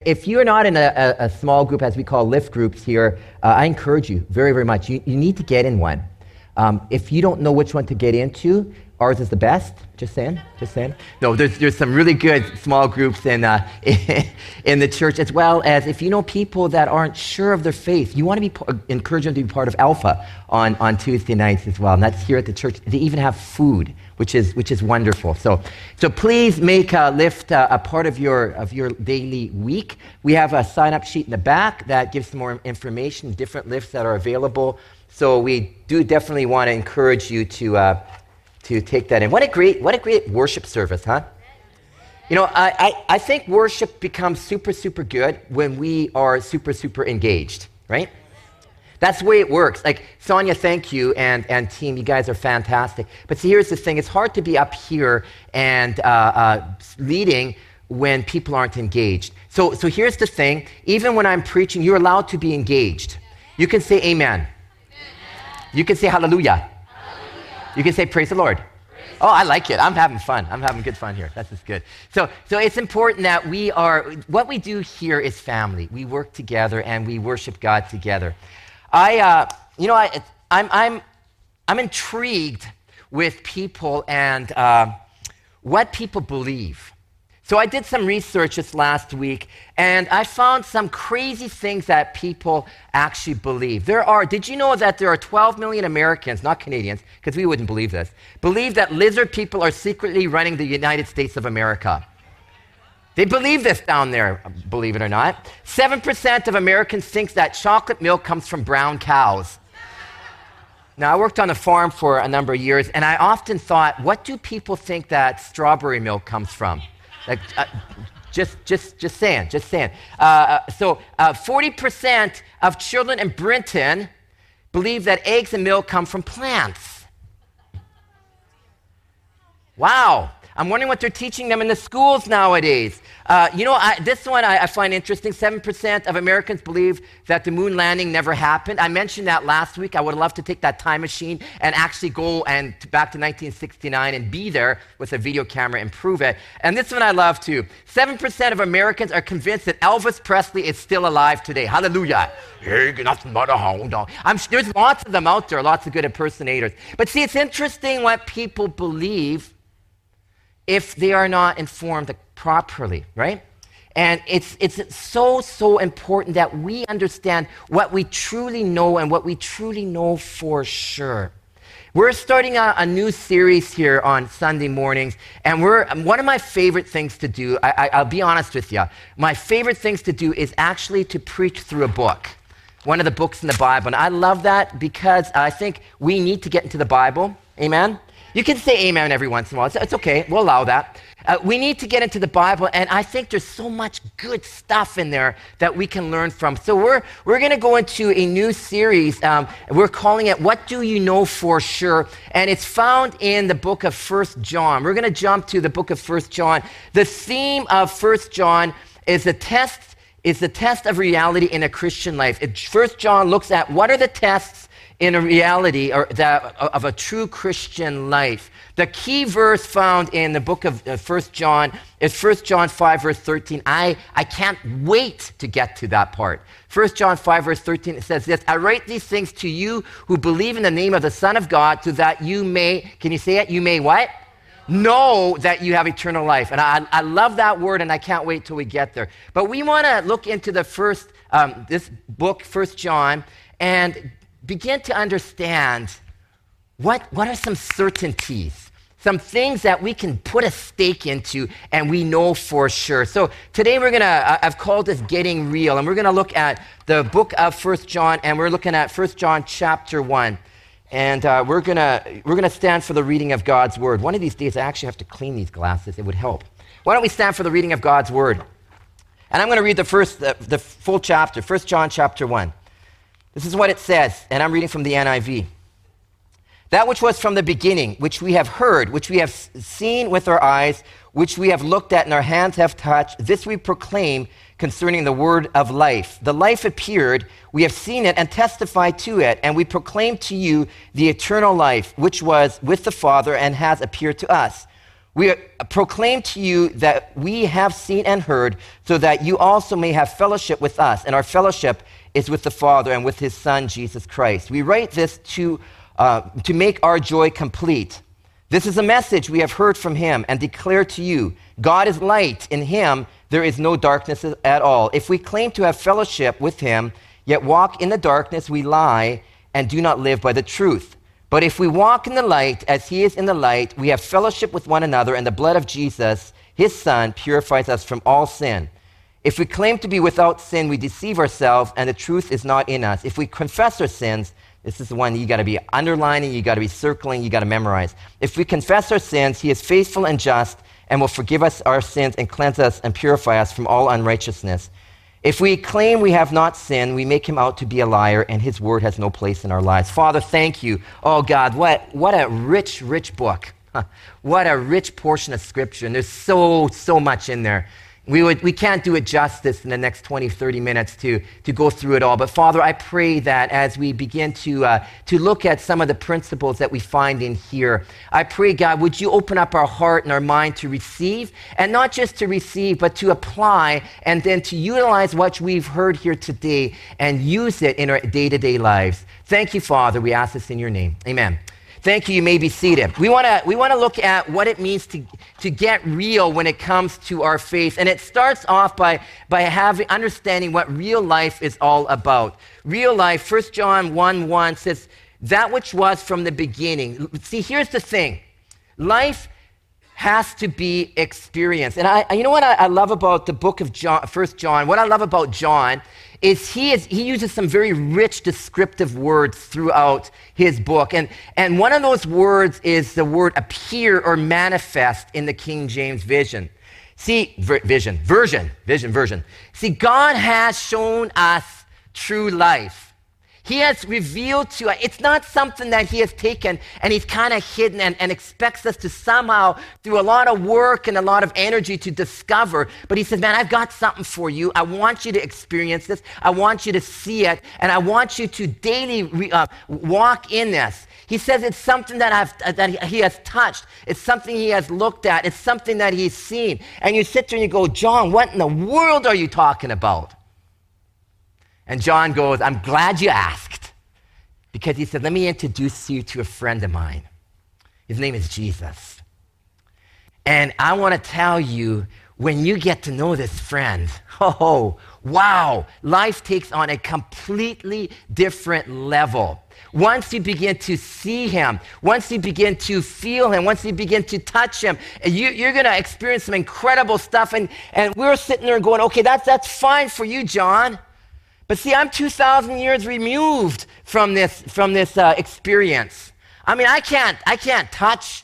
If you're not in a small group, as we call lift groups here, I encourage you very, very much. You need to get in one. If you don't know which one to get into, ours is the best. Just saying. No, there's some really good small groups in the church, as well as if you know people that aren't sure of their faith, you want to encourage them to be part of Alpha on Tuesday nights as well. And that's here at the church. They even have food, which is wonderful. So please make Lift a part of your daily week. We have a sign-up sheet in the back that gives some more information, different lifts that are available. So we do definitely want to encourage you to take that in. What a great worship service, huh? You know, I think worship becomes super, super good when we are super, super engaged, right? That's the way it works. Like, Sonia, thank you, and team, you guys are fantastic. But see, here's the thing. It's hard to be up here and leading when people aren't engaged. So here's the thing. Even when I'm preaching, you're allowed to be engaged. You can say amen. You can say hallelujah. You can say praise the Lord. Oh, I like it. I'm having fun. I'm having good fun here. That's just good. So it's important that what we do here is family. We work together and we worship God together. I'm intrigued with people and what people believe. So I did some research this last week, and I found some crazy things that people actually believe. Did you know that there are 12 million Americans, not Canadians, because we wouldn't believe this, believe that lizard people are secretly running the United States of America? They believe this down there, believe it or not. 7% of Americans think that chocolate milk comes from brown cows. Now, I worked on a farm for a number of years, and I often thought, what do people think that strawberry milk comes from? Like, just saying. So 40% of children in Britain believe that eggs and milk come from plants. Wow. I'm wondering what they're teaching them in the schools nowadays. This one I find interesting. 7% of Americans believe that the moon landing never happened. I mentioned that last week. I would love to take that time machine and actually go back to 1969 and be there with a video camera and prove it. And this one I love too. 7% of Americans are convinced that Elvis Presley is still alive today. Hallelujah. Hey, nothing but a hound dog. There's lots of them out there, lots of good impersonators. But see, it's interesting what people believe if they are not informed properly, right? And it's so important that we understand what we truly know and what we truly know for sure. We're starting a new series here on Sunday mornings, and one of my favorite things to do, I'll be honest with you, my favorite things to do is actually to preach through a book, one of the books in the Bible. And I love that because I think we need to get into the Bible. Amen? You can say amen every once in a while. It's okay. We'll allow that. We need to get into the Bible, and I think there's so much good stuff in there that we can learn from. So we're going to go into a new series. We're calling it What Do You Know For Sure? And it's found in the book of 1 John. We're going to jump to the book of 1 John. The theme of 1 John is the test of reality in a Christian life. 1 John looks at what are the tests in a reality of a true Christian life. The key verse found in the book of 1 John is 1 John 5, verse 13. I can't wait to get to that part. 1 John 5, verse 13, it says this, I write these things to you who believe in the name of the Son of God so that you may, can you say it? You may what? Know that you have eternal life. And I love that word, and I can't wait till we get there. But we want to look into this book, 1 John, and begin to understand what are some certainties, some things that we can put a stake into and we know for sure. So today I've called this Getting Real, and we're going to look at the book of 1 John, and we're looking at 1 John chapter 1. And we're going to stand for the reading of God's word. One of these days I actually have to clean these glasses. It would help. Why don't we stand for the reading of God's word? And I'm going to read the full chapter, 1 John chapter 1. This is what it says, and I'm reading from the NIV. That which was from the beginning, which we have heard, which we have seen with our eyes, which we have looked at and our hands have touched, this we proclaim concerning the word of life. The life appeared, we have seen it and testified to it, and we proclaim to you the eternal life, which was with the Father and has appeared to us. We proclaim to you that we have seen and heard, so that you also may have fellowship with us. And our fellowship is with the Father and with his Son, Jesus Christ. We write this to make our joy complete. This is a message we have heard from him and declare to you. God is light. In him there is no darkness at all. If we claim to have fellowship with him, yet walk in the darkness, we lie and do not live by the truth. But if we walk in the light as he is in the light, we have fellowship with one another, and the blood of Jesus, his Son, purifies us from all sin. If we claim to be without sin, we deceive ourselves, and the truth is not in us. If we confess our sins, this is the one you got to be underlining, you got to be circling, you got to memorize. If we confess our sins, he is faithful and just and will forgive us our sins and cleanse us and purify us from all unrighteousness. If we claim we have not sinned, we make him out to be a liar, and his word has no place in our lives. Father, thank you. Oh, God, what a rich, rich book. What a rich portion of Scripture, and there's so much in there. We can't do it justice in the next 20, 30 minutes to go through it all. But Father, I pray that as we begin to look at some of the principles that we find in here, I pray, God, would you open up our heart and our mind to receive, and not just to receive, but to apply and then to utilize what we've heard here today and use it in our day-to-day lives. Thank you, Father. We ask this in your name. Amen. Thank you. You may be seated. We want to look at what it means to get real when it comes to our faith. And it starts off by understanding what real life is all about. Real life, 1 John 1:1 says, that which was from the beginning. See, here's the thing. Life has to be experienced. And you know what I love about the book of John, 1 John? What I love about John is he uses some very rich descriptive words throughout his book. And one of those words is the word appear or manifest in the King James Version. See, version. See, God has shown us true life. He has revealed to us. It's not something that he has taken and he's kind of hidden and expects us to somehow, through a lot of work and a lot of energy, to discover. But he says, man, I've got something for you. I want you to experience this. I want you to see it. And I want you to daily walk in this. He says it's something that he has touched. It's something he has looked at. It's something that he's seen. And you sit there and you go, John, what in the world are you talking about? And John goes, I'm glad you asked, because he said, let me introduce you to a friend of mine. His name is Jesus. And I want to tell you, when you get to know this friend, oh, wow, life takes on a completely different level. Once you begin to see him, once you begin to feel him, once you begin to touch him, you're going to experience some incredible stuff. And we're sitting there going, okay, that's fine for you, John. But see, I'm 2,000 years removed from this experience. I mean, I can't touch.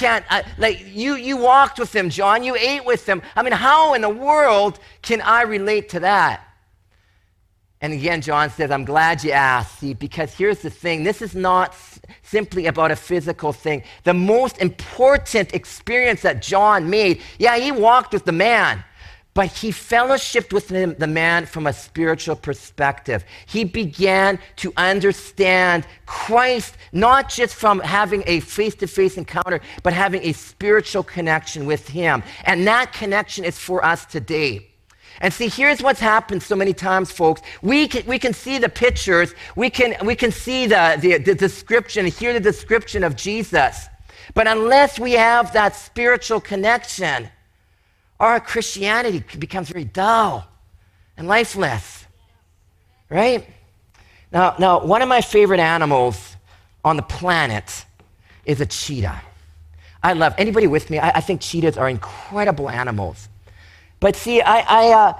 You walked with him, John. You ate with him. I mean, how in the world can I relate to that? And again, John says, I'm glad you asked. See, because here's the thing. This is not simply about a physical thing. The most important experience that John made, yeah, he walked with the man. But he fellowshiped with the man from a spiritual perspective. He began to understand Christ, not just from having a face-to-face encounter, but having a spiritual connection with him. And that connection is for us today. And see, here's what's happened so many times, folks. We can see the pictures, we can see the description, hear the description of Jesus. But unless we have that spiritual connection, our Christianity becomes very dull and lifeless, right? Now, one of my favorite animals on the planet is a cheetah. Anybody with me? I think cheetahs are incredible animals. But see, I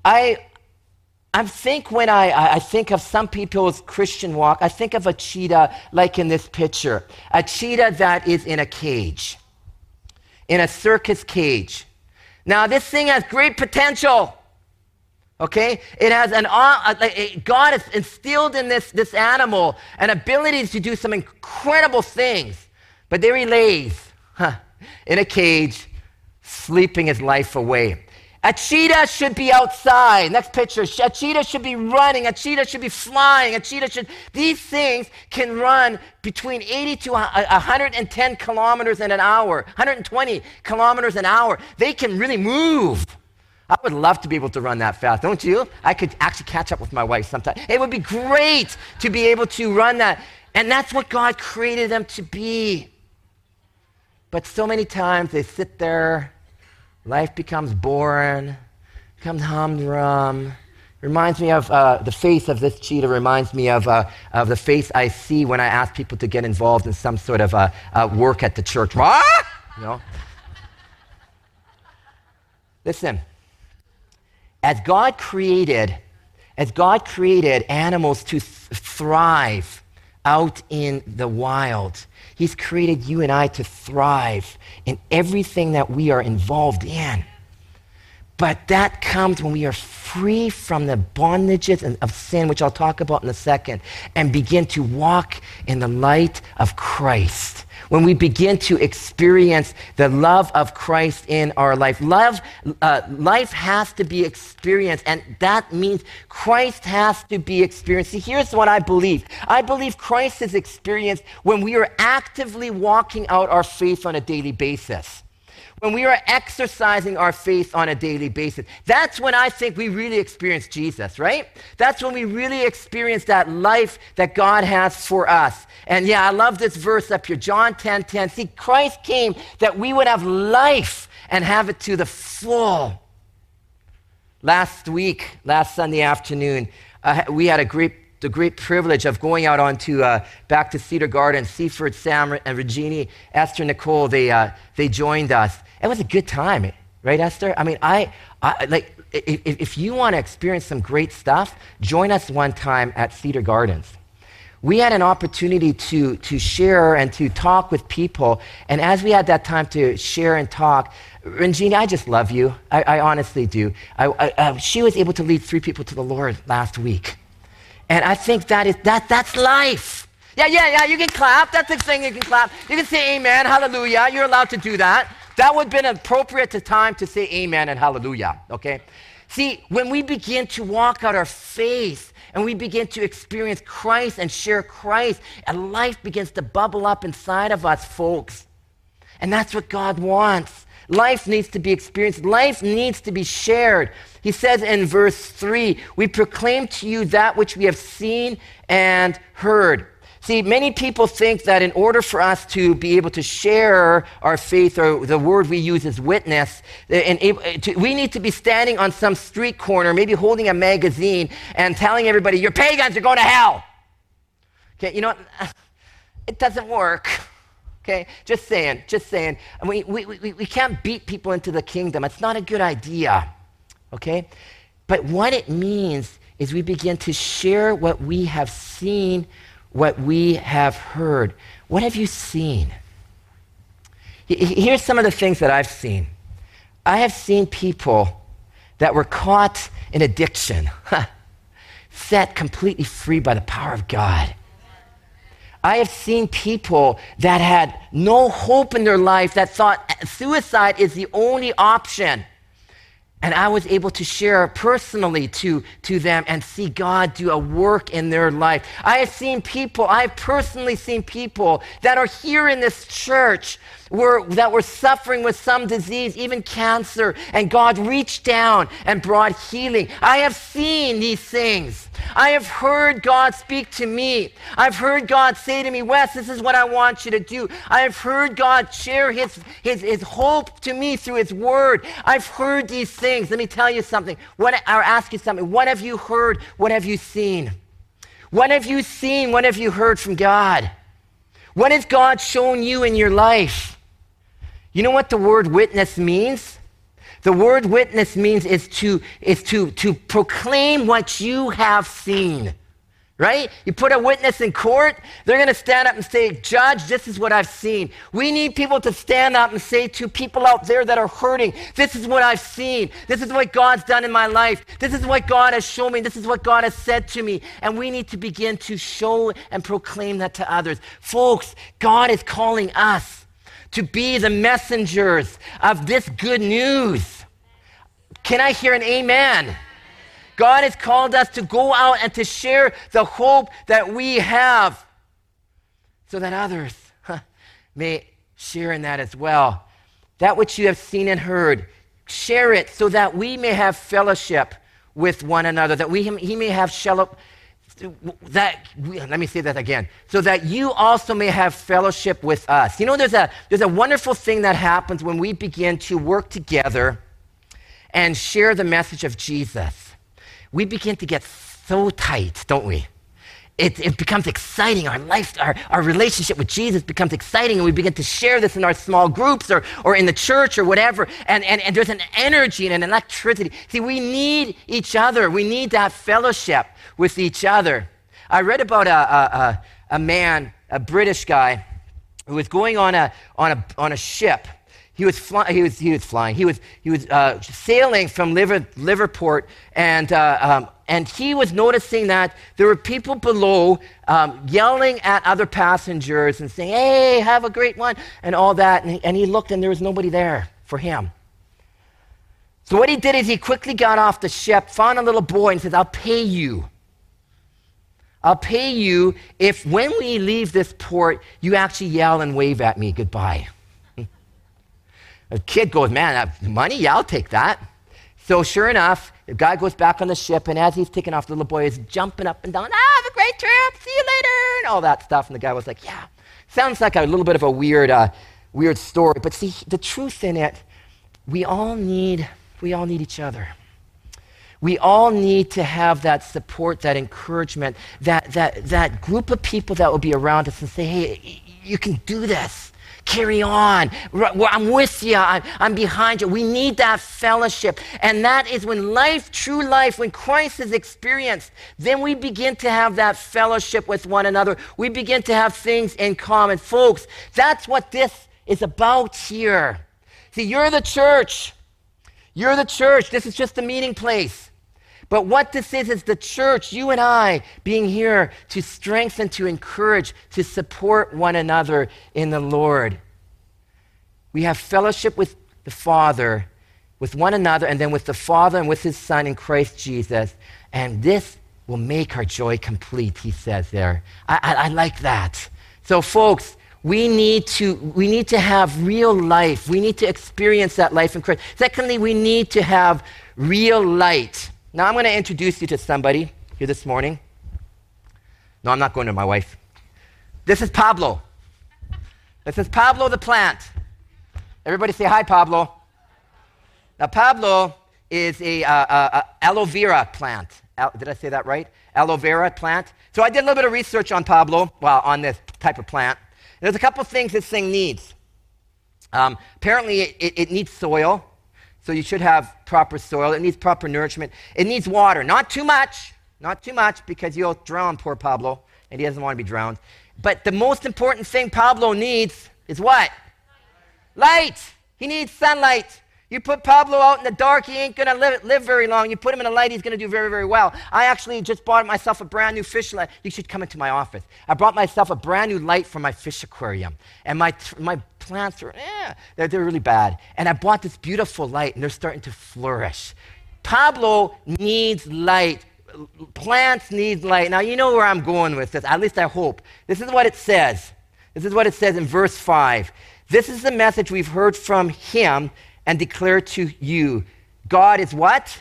think when I think of some people's Christian walk, I think of a cheetah like in this picture, a cheetah that is in a cage, in a circus cage. Now, this thing has great potential, okay? It has God has instilled in this animal an ability to do some incredible things. But there he lays in a cage, sleeping his life away. A cheetah should be outside. Next picture. A cheetah should be running. A cheetah should be flying. These things can run between 80 to 110 kilometers in an hour, 120 kilometers an hour. They can really move. I would love to be able to run that fast, don't you? I could actually catch up with my wife sometime. It would be great to be able to run that. And that's what God created them to be. But so many times they sit there, life becomes boring, becomes humdrum. Reminds me of the face of this cheetah, reminds me of the face I see when I ask people to get involved in some sort of work at the church. You know? Listen, as God created animals to thrive out in the wild, He's created you and I to thrive in everything that we are involved in. But that comes when we are free from the bondages of sin, which I'll talk about in a second, and begin to walk in the light of Christ. When we begin to experience the love of Christ in our life. Life has to be experienced, and that means Christ has to be experienced. See, here's what I believe. I believe Christ is experienced when we are actively walking out our faith on a daily basis. When we are exercising our faith on a daily basis. That's when I think we really experience Jesus, right? That's when we really experience that life that God has for us. And yeah, I love this verse up here, John 10:10. See, Christ came that we would have life and have it to the full. Last Sunday afternoon, we had the great privilege of going out onto back to Cedar Garden. Seaford, Sam, and Regina, Esther, Nicole, they joined us. It was a good time, right, Esther? I mean, I like if you want to experience some great stuff, join us one time at Cedar Gardens. We had an opportunity to share and to talk with people, and as we had that time to share and talk, Regina, I just love you. I honestly do. She was able to lead 3 people to the Lord last week. And I think that's life. Yeah, you can clap. That's the thing, you can clap. You can say amen, hallelujah. You're allowed to do that. That would have been appropriate time to say amen and hallelujah, okay? See, when we begin to walk out our faith and we begin to experience Christ and share Christ, and life begins to bubble up inside of us, folks. And that's what God wants. Life needs to be experienced. Life needs to be shared. He says in verse 3, we proclaim to you that which we have seen and heard. See, many people think that in order for us to be able to share our faith, or the word we use is witness, we need to be standing on some street corner, maybe holding a magazine and telling everybody, you're pagans, you're going to hell. Okay, you know what? It doesn't work. Okay, just saying. We can't beat people into the kingdom. It's not a good idea. Okay? But what it means is we begin to share what we have seen, what we have heard. What have you seen? Here's some of the things that I've seen. I have seen people that were caught in addiction, set completely free by the power of God. I have seen people that had no hope in their life, that thought suicide is the only option. And I was able to share personally to them and see God do a work in their life. I've personally seen people that are here in this church that were suffering with some disease, even cancer, and God reached down and brought healing. I have seen these things. I have heard God speak to me. I've heard God say to me, Wes, this is what I want you to do. I have heard God share his hope to me through his word. I've heard these things. Let me tell you something. Or ask you something. What have you heard? What have you seen? What have you seen? What have you heard from God? What has God shown you in your life? You know what the word witness means? The word witness means is to proclaim what you have seen, right? You put a witness in court, they're going to stand up and say, Judge, this is what I've seen. We need people to stand up and say to people out there that are hurting, this is what I've seen. This is what God's done in my life. This is what God has shown me. This is what God has said to me. And we need to begin to show and proclaim that to others. Folks, God is calling us to be the messengers of this good news. Can I hear an amen? God has called us to go out and to share the hope that we have so that others may share in that as well. That which you have seen and heard, share it so that we may have fellowship with one another, that he may have let me say that again, so that you also may have fellowship with us. You know, there's a wonderful thing that happens when we begin to work together and share the message of Jesus. We begin to get so tight, don't we? It becomes exciting. Our life, our relationship with Jesus becomes exciting, and we begin to share this in our small groups or in the church or whatever. And there's an energy and an electricity. See, we need each other. We need that fellowship with each other. I read about a man, a British guy, who was going on a ship. He was flying. He was sailing from Liverpool, and he was noticing that there were people below yelling at other passengers and saying, "Hey, have a great one," and all that. And he looked, and there was nobody there for him. So what he did is he quickly got off the ship, found a little boy, and says, "I'll pay you. I'll pay you if when we leave this port, you actually yell and wave at me goodbye." The kid goes, "Man, money? Yeah, I'll take that." So sure enough, the guy goes back on the ship, and as he's taking off, the little boy is jumping up and down, "Have a great trip, see you later," and all that stuff. And the guy was like, "Yeah, sounds like a little bit of a weird story." But see, the truth in it, we all need each other. We all need to have that support, that encouragement, that group of people that will be around us and say, "Hey, you can do this. Carry on. I'm with you. I'm behind you." We need that fellowship. And that is when true life, when Christ is experienced, then we begin to have that fellowship with one another. We begin to have things in common. Folks, that's what this is about here. See, you're the church. You're the church. This is just a meeting place. But what this is the church, you and I, being here to strengthen, to encourage, to support one another in the Lord. We have fellowship with the Father, with one another, and then with the Father and with his Son in Christ Jesus. And this will make our joy complete, he says there. I like that. So folks, we need to have real life. We need to experience that life in Christ. Secondly, we need to have real light. Now, I'm going to introduce you to somebody here this morning. No, I'm not going to my wife. This is Pablo. This is Pablo the plant. Everybody say hi, Pablo. Now, Pablo is a aloe vera plant. Did I say that right? Aloe vera plant. So I did a little bit of research on Pablo, on this type of plant. And there's a couple of things this thing needs. Apparently, it needs soil. So you should have proper soil. It needs proper nourishment. It needs water. Not too much, because you'll drown poor Pablo, and he doesn't want to be drowned. But the most important thing Pablo needs is what? Light. He needs sunlight. You put Pablo out in the dark, he ain't going to live very long. You put him in the light, he's going to do very, very well. I actually just bought myself a brand new fish light. You should come into my office. I brought myself a brand new light for my fish aquarium. And my plants are, they're really bad. And I bought this beautiful light, and they're starting to flourish. Pablo needs light. Plants need light. Now, you know where I'm going with this. At least I hope. This is what it says. This is what it says in verse 5. "This is the message we've heard from him and declare to you. God is what?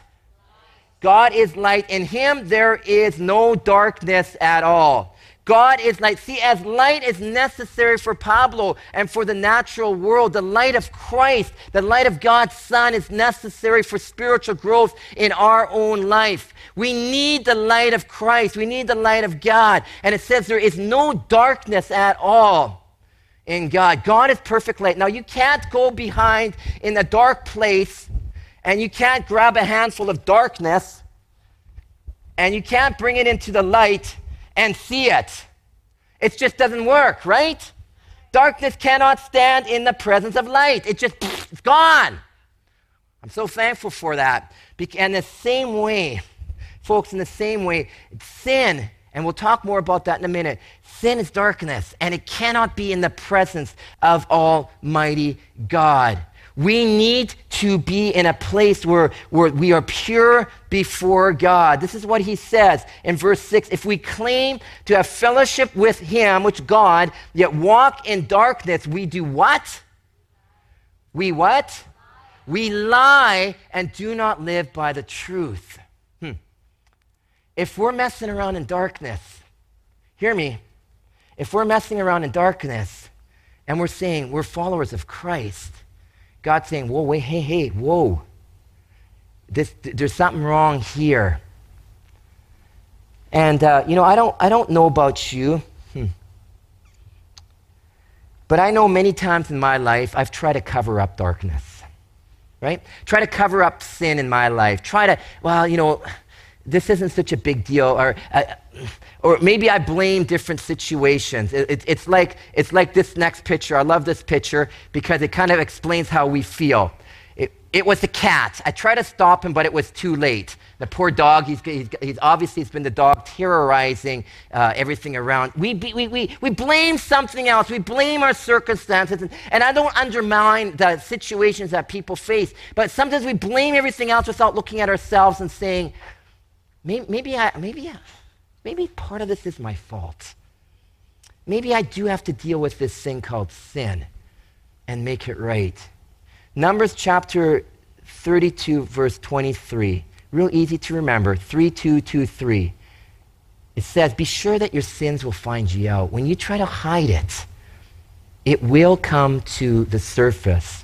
God is light. In him there is no darkness at all." God is light. See, as light is necessary for Pablo and for the natural world, the light of Christ, the light of God's Son is necessary for spiritual growth in our own life. We need the light of Christ. We need the light of God. And it says there is no darkness at all in God. God is perfect light. Now, you can't go behind in a dark place, and you can't grab a handful of darkness, and you can't bring it into the light and see it. It just doesn't work, right? Darkness cannot stand in the presence of light. It's gone. I'm so thankful for that. And the same way, folks, in the same way, sin, and we'll talk more about that in a minute, sin is darkness, and it cannot be in the presence of Almighty God. We need to be in a place where we are pure before God. This is what he says in verse 6. If we claim to have fellowship with him, which God, yet walk in darkness, we do what? We what? We lie and do not live by the truth. If we're messing around in darkness, hear me, if we're messing around in darkness and we're saying we're followers of Christ, God's saying, whoa, wait, hey, whoa. There's something wrong here. And, I don't know about you, but I know many times in my life I've tried to cover up darkness, right? Try to cover up sin in my life. This isn't such a big deal, or maybe I blame different situations. It's like this next picture. I love this picture because it kind of explains how we feel. It was the cat. I tried to stop him, but it was too late. The poor dog, he's obviously it's been the dog terrorizing everything around. We blame something else. We blame our circumstances. And I don't undermine the situations that people face, but sometimes we blame everything else without looking at ourselves and saying, maybe part of this is my fault. Maybe I do have to deal with this thing called sin and make it right. Numbers chapter 32, verse 23. Real easy to remember, 3:2-2-3. It says, be sure that your sins will find you out. When you try to hide it, it will come to the surface.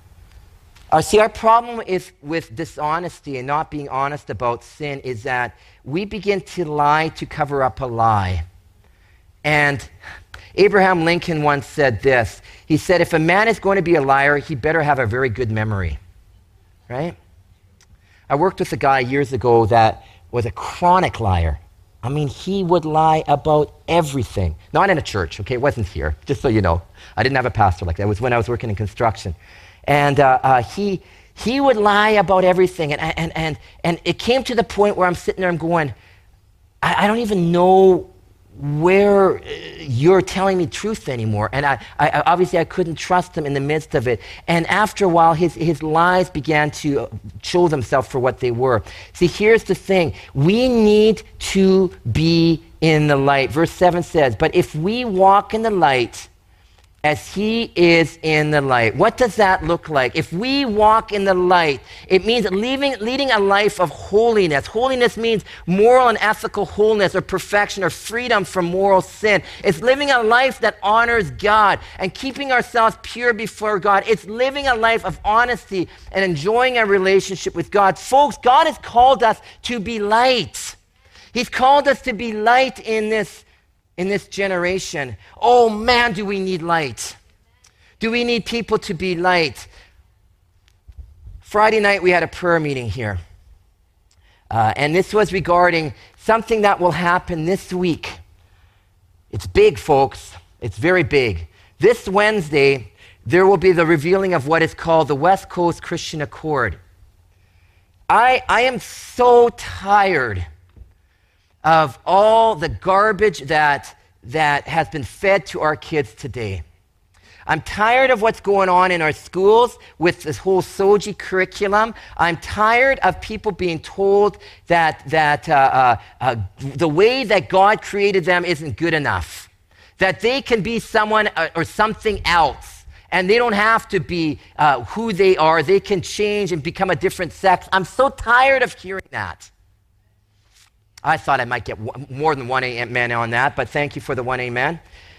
Our problem with dishonesty and not being honest about sin is that we begin to lie to cover up a lie. And Abraham Lincoln once said this. He said, if a man is going to be a liar, he better have a very good memory, right? I worked with a guy years ago that was a chronic liar. I mean, he would lie about everything. Not in a church, okay? It wasn't here, just so you know. I didn't have a pastor like that. It was when I was working in construction. And he would lie about everything. And it came to the point where I'm sitting there, I'm going, I don't even know where you're telling me truth anymore. And I obviously I couldn't trust him in the midst of it. And after a while, his lies began to show themselves for what they were. See, here's the thing. We need to be in the light. Verse 7 says, but if we walk in the light as he is in the light. What does that look like? If we walk in the light, it means leading a life of holiness. Holiness means moral and ethical wholeness or perfection or freedom from moral sin. It's living a life that honors God and keeping ourselves pure before God. It's living a life of honesty and enjoying a relationship with God. Folks, God has called us to be light. He's called us to be light in this generation. Oh man, do we need light? Do we need people to be light? Friday night we had a prayer meeting here. And this was regarding something that will happen this week. It's big, folks. It's very big. This Wednesday, there will be the revealing of what is called the West Coast Christian Accord. I am so tired of all the garbage that has been fed to our kids today. I'm tired of what's going on in our schools with this whole SOGI curriculum. I'm tired of people being told that the way that God created them isn't good enough, that they can be someone or something else, and they don't have to be who they are. They can change and become a different sex. I'm so tired of hearing that. I thought I might get more than one amen on that, but thank you for the one amen.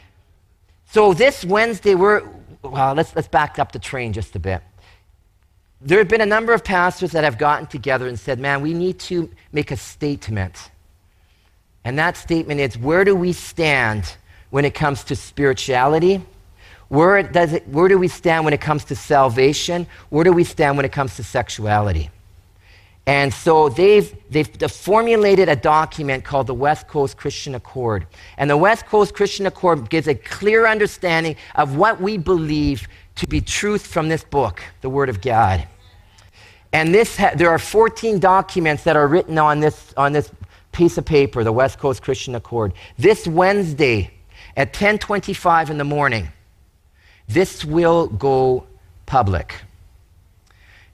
So this Wednesday, let's back up the train just a bit. There have been a number of pastors that have gotten together and said, man, we need to make a statement. And that statement is, where do we stand when it comes to spirituality? Where do we stand when it comes to salvation? Where do we stand when it comes to sexuality? And so they've formulated a document called the West Coast Christian Accord. And the West Coast Christian Accord gives a clear understanding of what we believe to be truth from this book, the Word of God. And there are 14 documents that are written on this piece of paper, the West Coast Christian Accord. This Wednesday at 10:25 in the morning, this will go public.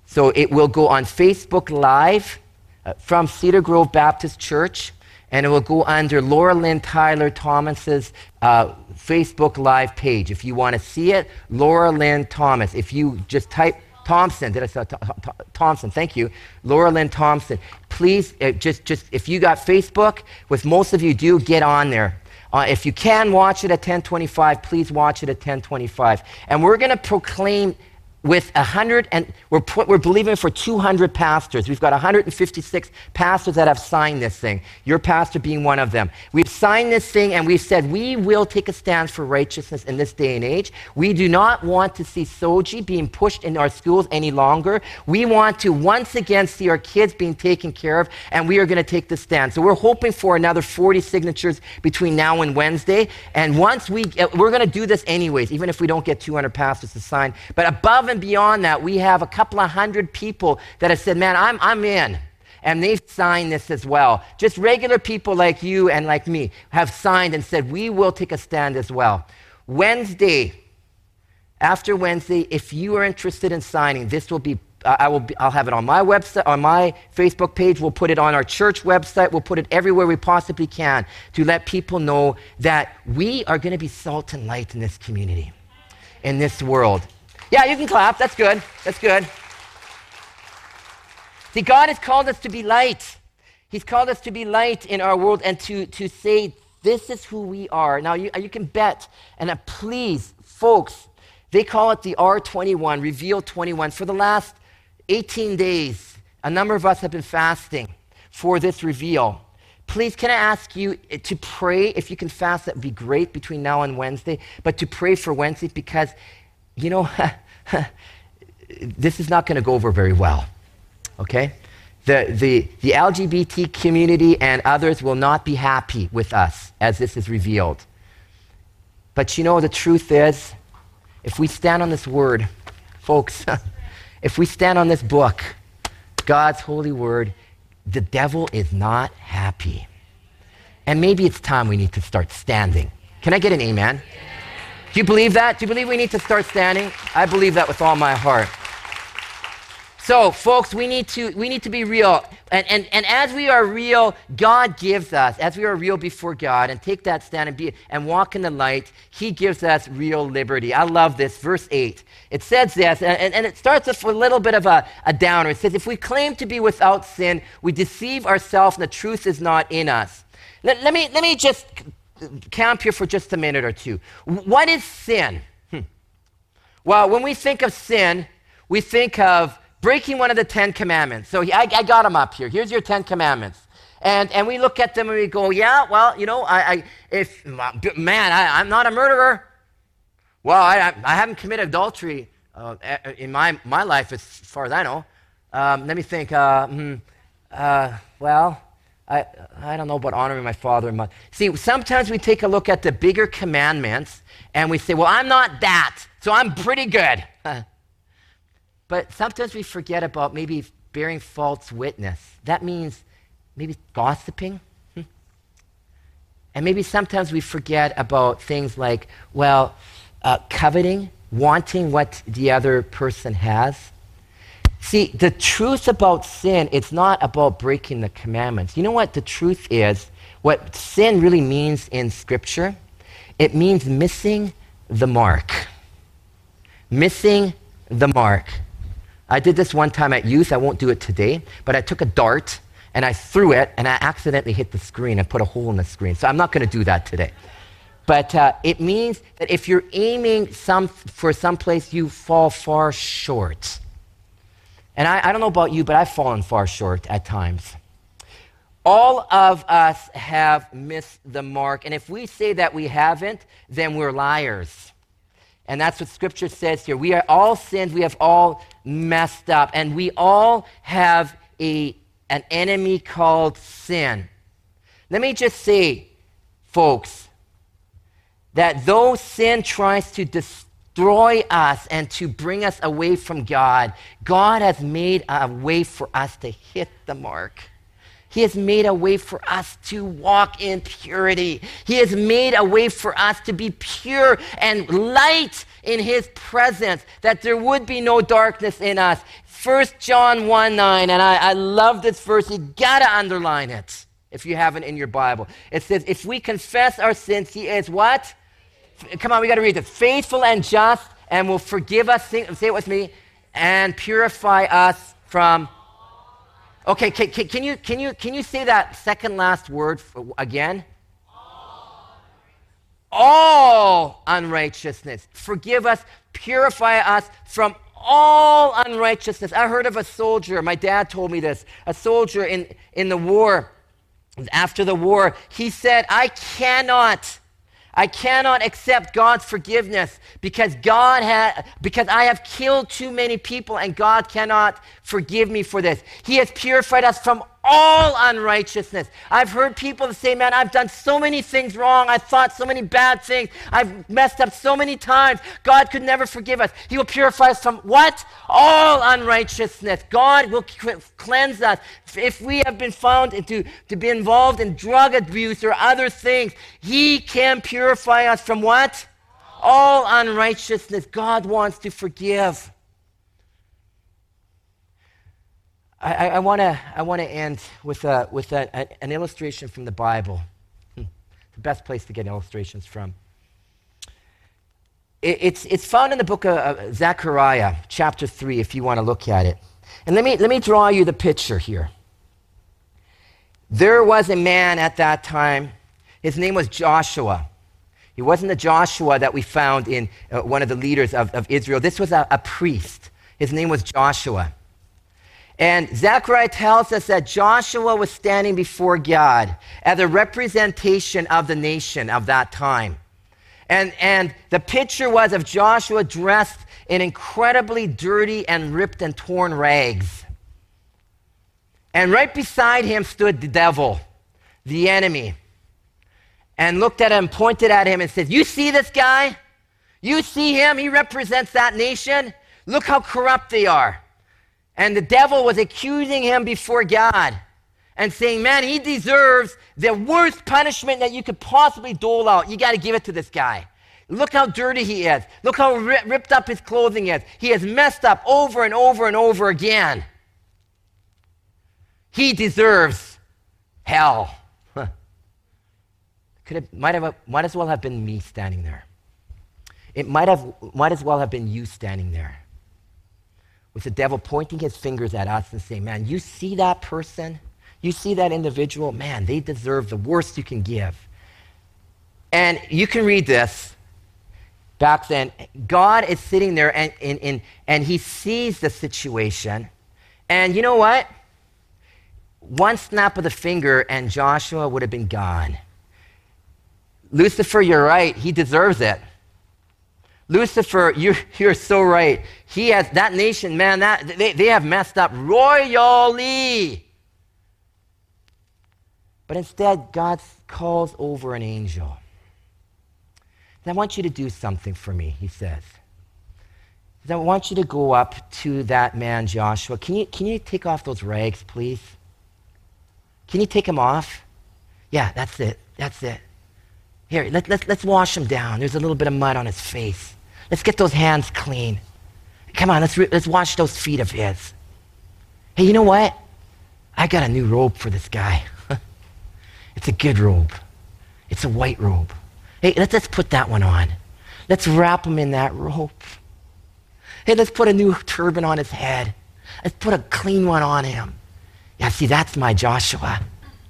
So it will go on Facebook Live from Cedar Grove Baptist Church, and it will go under Laura Lynn Tyler Thomas's Facebook Live page. If you want to see it, Laura Lynn Thomas. If you just type Thompson, did I say Thompson? Thank you, Laura Lynn Thompson. Please, just if you got Facebook, which most of you do, get on there. If you can watch it at 10:25, please watch it at 10:25. And we're going to proclaim with 100, and we're believing for 200 pastors. We've got 156 pastors that have signed this thing, your pastor being one of them. We've signed this thing, and we've said we will take a stand for righteousness in this day and age. We do not want to see SOGI being pushed in our schools any longer. We want to once again see our kids being taken care of, and we are going to take the stand. So we're hoping for another 40 signatures between now and Wednesday, and once we're going to do this anyways, even if we don't get 200 pastors to sign. But above and beyond that, we have a couple of hundred people that have said, man, I'm in. And they've signed this as well. Just regular people like you and like me have signed and said, we will take a stand as well. After Wednesday, if you are interested in signing, this will be, I'll have it on my website, on my Facebook page. We'll put it on our church website. We'll put it everywhere we possibly can to let people know that we are going to be salt and light in this community, in this world. Yeah, you can clap. That's good. That's good. See, God has called us to be light. He's called us to be light in our world and to say, this is who we are. Now, you can bet, and please, folks, they call it the R21, Reveal 21. For the last 18 days, a number of us have been fasting for this reveal. Please, can I ask you to pray? If you can fast, that would be great between now and Wednesday, but to pray for Wednesday because you know, this is not going to go over very well, okay? The LGBT community and others will not be happy with us as this is revealed. But you know, the truth is, if we stand on this word, folks, if we stand on this book, God's holy word, the devil is not happy. And maybe it's time we need to start standing. Can I get an amen? Do you believe that? Do you believe we need to start standing? I believe that with all my heart. So, folks, we need to be real. And as we are real, God gives us, as we are real before God and take that stand and walk in the light, he gives us real liberty. I love this. Verse 8. It says this, and it starts with a little bit of a downer. It says, if we claim to be without sin, we deceive ourselves and the truth is not in us. Let me just camp here for just a minute or two. What is sin? Well, when we think of sin, we think of breaking one of the 10 commandments. So I got them up here. Here's your 10 commandments. And we look at them and we go, yeah, well, you know, I'm not a murderer. Well, I haven't committed adultery in my life as far as I know. Let me think. Well, I don't know about honoring my father and mother. See, sometimes we take a look at the bigger commandments and we say, well, I'm not that, so I'm pretty good. But sometimes we forget about maybe bearing false witness. That means maybe gossiping. And maybe sometimes we forget about things like, well, coveting, wanting what the other person has. See, the truth about sin, it's not about breaking the commandments. You know what the truth is? What sin really means in Scripture? It means missing the mark. Missing the mark. I did this one time at youth. I won't do it today. But I took a dart, and I threw it, and I accidentally hit the screen and put a hole in the screen. So I'm not going to do that today. But it means that if you're aiming for some place, you fall far short. And I don't know about you, but I've fallen far short at times. All of us have missed the mark. And if we say that we haven't, then we're liars. And that's what Scripture says here. We are all sinned. We have all messed up. And we all have an enemy called sin. Let me just say, folks, that though sin tries to destroy us and to bring us away from God, God has made a way for us to hit the mark. He has made a way for us to walk in purity. He has made a way for us to be pure and light in his presence, that there would be no darkness in us. 1 John 1:9, and I love this verse. You got to underline it if you have it in your Bible. It says, if we confess our sins, he is what? Come on, we got to read this. Faithful and just, and will forgive us, say it with me, and purify us from... Okay, can you say that second last word again? All unrighteousness. Forgive us, purify us from all unrighteousness. I heard of a soldier, my dad told me this, a soldier in the war, after the war, he said, I cannot accept God's forgiveness because I have killed too many people and God cannot forgive me for this. He has purified us from all unrighteousness. I've heard people say, man, I've done so many things wrong. I thought so many bad things. I've messed up so many times. God could never forgive us. He will purify us from what? All unrighteousness. God will cleanse us. If we have been found to be involved in drug abuse or other things, he can purify us from what? All unrighteousness. God wants to forgive. I want to end with an illustration from the Bible. The best place to get illustrations from. It's found in the book of Zechariah, chapter 3, if you want to look at it. And let me draw you the picture here. There was a man at that time. His name was Joshua. He wasn't the Joshua that we found in one of the leaders of Israel. This was a priest. His name was Joshua. And Zechariah tells us that Joshua was standing before God as a representation of the nation of that time. And the picture was of Joshua dressed in incredibly dirty and ripped and torn rags. And right beside him stood the devil, the enemy, and looked at him, pointed at him and said, you see this guy? You see him? He represents that nation. Look how corrupt they are. And the devil was accusing him before God and saying, man, he deserves the worst punishment that you could possibly dole out. You got to give it to this guy. Look how dirty he is. Look how ripped up his clothing is. He has messed up over and over and over again. He deserves hell. Might as well have been me standing there. It might as well have been you standing there, with the devil pointing his fingers at us and saying, man, you see that person? You see that individual? Man, they deserve the worst you can give. And you can read this. Back then, God is sitting there and he sees the situation. And you know what? One snap of the finger and Joshua would have been gone. Lucifer, you're right. He deserves it. Lucifer, you're so right. He has that nation, man. They have messed up royally. But instead, God calls over an angel. And I want you to do something for me, he says. I want you to go up to that man, Joshua. Can you take off those rags, please? Can you take them off? Yeah, that's it. That's it. Here, let's wash him down. There's a little bit of mud on his face. Let's get those hands clean. Come on, let's wash those feet of his. Hey, you know what? I got a new robe for this guy. It's a good robe. It's a white robe. Hey, let's put that one on. Let's wrap him in that robe. Hey, let's put a new turban on his head. Let's put a clean one on him. Yeah, see, that's my Joshua.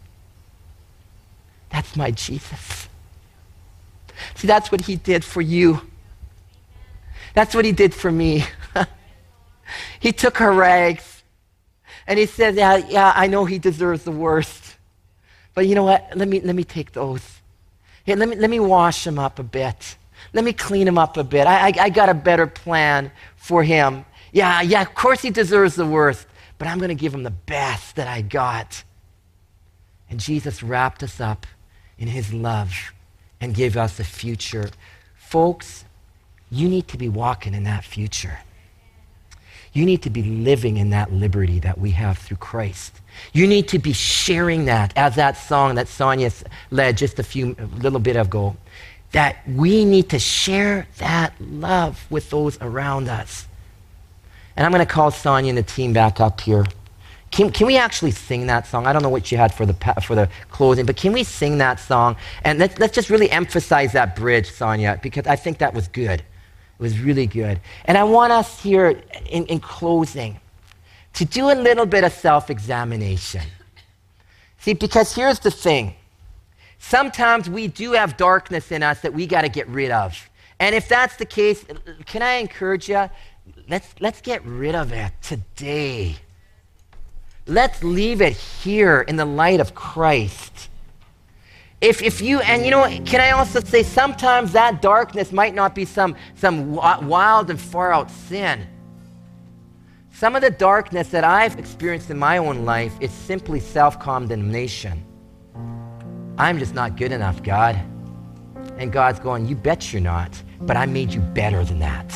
That's my Jesus. See, that's what he did for you. That's what he did for me. He took her rags and he said, yeah, I know he deserves the worst. But you know what? Let me take those. Hey, let me wash him up a bit. Let me clean him up a bit. I got a better plan for him. Yeah, of course he deserves the worst, but I'm going to give him the best that I got. And Jesus wrapped us up in his love and gave us a future. Folks, you need to be walking in that future. You need to be living in that liberty that we have through Christ. You need to be sharing that, as that song that Sonia led just a little bit ago, that we need to share that love with those around us. And I'm going to call Sonia and the team back up here. Can we actually sing that song? I don't know what you had for the closing, but can we sing that song? And let's just really emphasize that bridge, Sonia, because I think that was good. It was really good. And I want us here in closing to do a little bit of self-examination. See, because here's the thing. Sometimes we do have darkness in us that we got to get rid of. And if that's the case, can I encourage you? Let's get rid of it today. Let's leave it here in the light of Christ. If you, and you know, can I also say sometimes that darkness might not be some wild and far out sin. Some of the darkness that I've experienced in my own life is simply self-condemnation. I'm just not good enough, God. And God's going, you bet you're not, but I made you better than that.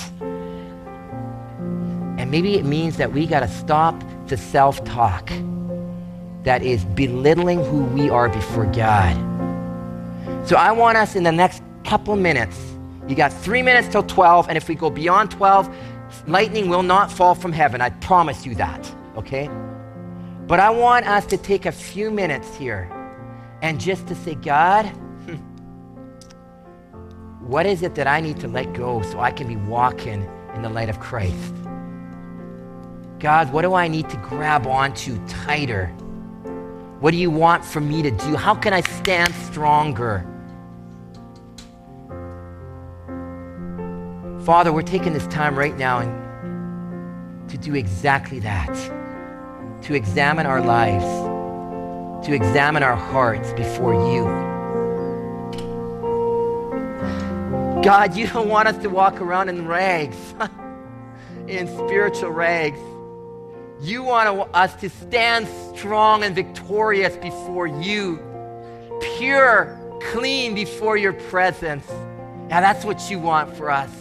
And maybe it means that we got to stop the self-talk that is belittling who we are before God. So I want us in the next couple minutes, you got 3 minutes till 12, and if we go beyond 12, lightning will not fall from heaven. I promise you that, okay? But I want us to take a few minutes here and just to say, God, what is it that I need to let go so I can be walking in the light of Christ? God, what do I need to grab onto tighter? What do you want for me to do? How can I stand stronger? Father, we're taking this time right now to do exactly that, to examine our lives, to examine our hearts before you. God, you don't want us to walk around in rags, in spiritual rags. You want us to stand strong and victorious before you, pure, clean before your presence. Now that's what you want for us.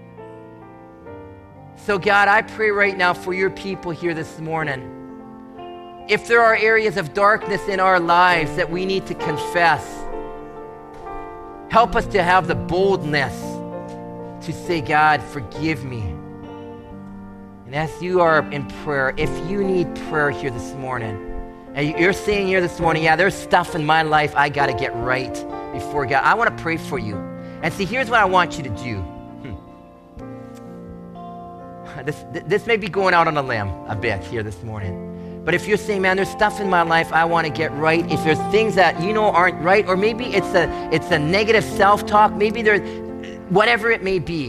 So God, I pray right now for your people here this morning. If there are areas of darkness in our lives that we need to confess, help us to have the boldness to say, God, forgive me. And as you are in prayer, if you need prayer here this morning, and you're saying here this morning, yeah, there's stuff in my life I got to get right before God, I want to pray for you. And see, here's what I want you to do. This may be going out on a limb a bit here this morning. But if you're saying, man, there's stuff in my life I want to get right, if there's things that you know aren't right, or maybe it's a negative self-talk, maybe there's whatever it may be,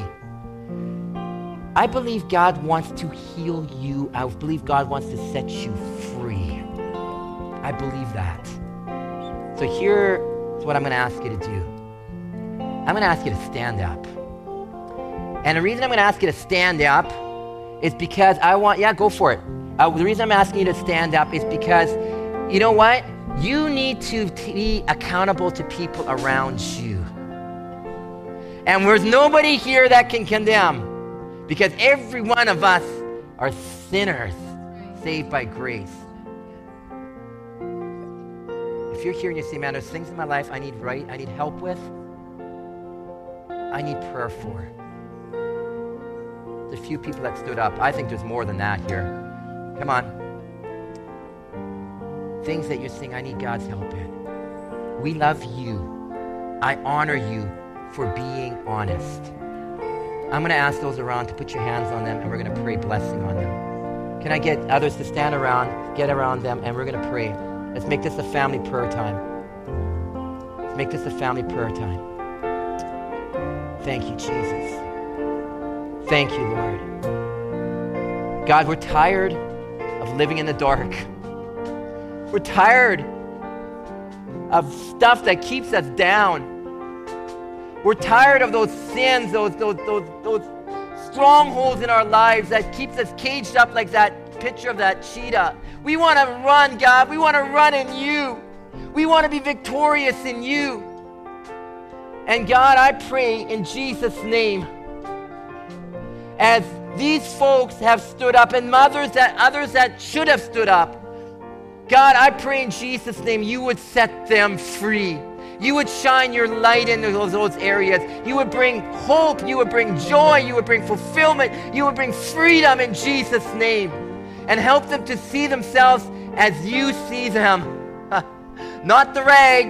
I believe God wants to heal you. I believe God wants to set you free. I believe that. So here's what I'm going to ask you to do. I'm going to ask you to stand up. And the reason I'm going to ask you to stand up is because I want, go for it. The reason I'm asking you to stand up is because, you know what? You need to be accountable to people around you. And there's nobody here that can condemn, because every one of us are sinners saved by grace. If you're here and you say, man, there's things in my life I need help with, I need prayer for. There's a few people that stood up. I think there's more than that here. Come on. Things that you're saying, I need God's help in. We love you. I honor you for being honest. I'm going to ask those around to put your hands on them, and we're going to pray blessing on them. Can I get others to stand around, get around them, and we're going to pray. Let's make this a family prayer time. Let's make this a family prayer time. Thank you, Jesus. Thank you, Lord. God, we're tired of living in the dark. We're tired of stuff that keeps us down. We're tired of those sins, those strongholds in our lives that keeps us caged up like that picture of that cheetah. We want to run, God. We want to run in you. We want to be victorious in you. And God, I pray in Jesus' name, as these folks have stood up, and others that should have stood up. God, I pray in Jesus' name you would set them free. You would shine your light into those areas. You would bring hope. You would bring joy. You would bring fulfillment. You would bring freedom in Jesus' name. And help them to see themselves as you see them. Not the rags,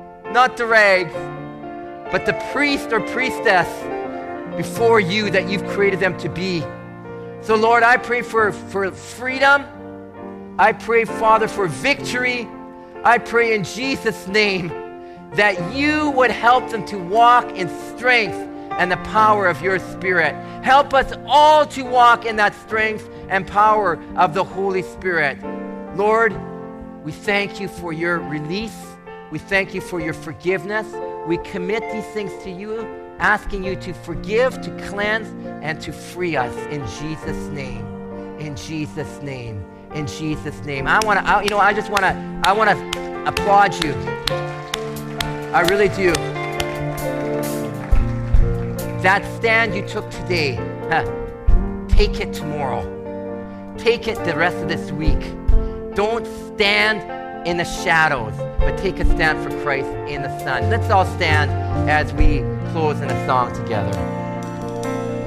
but the priest or priestess before you that you've created them to be. So Lord, I pray for freedom. I pray, Father, for victory. I pray in Jesus' name that you would help them to walk in strength and the power of your Spirit. Help us all to walk in that strength and power of the Holy Spirit. Lord, we thank you for your release. We thank you for your forgiveness. We commit these things to you, asking you to forgive, to cleanse, and to free us in Jesus' name. In Jesus' name. In Jesus' name. I want to applaud you. I really do. That stand you took today, take it tomorrow. Take it the rest of this week. Don't stand in the shadows, but take a stand for Christ in the sun. Let's all stand as we close in a song together.